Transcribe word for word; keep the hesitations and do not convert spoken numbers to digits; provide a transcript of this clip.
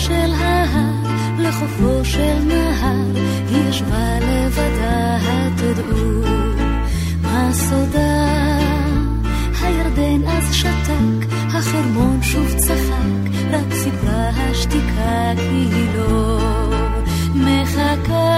של ההר, לחופו של נהר, היא ישבה לבדה, תדעו מה סודה. הירדן אז שתק, החרמון שוב צחק, רק סיפרה השתיקה כי לא מחכה.